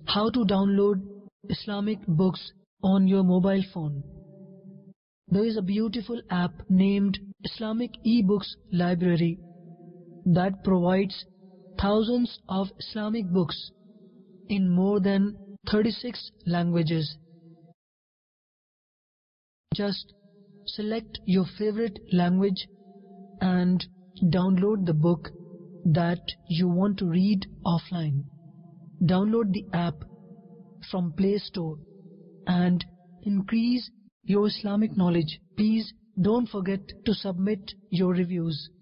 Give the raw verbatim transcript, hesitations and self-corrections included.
How to download Islamic books on your mobile phone. There is a beautiful app named Islamic eBooks Library that provides thousands of Islamic books in more than thirty-six languages. Just select your favorite language and download the book that you want to read offline. Download the app from Play Store and increase your Islamic knowledge. Please don't forget to submit your reviews.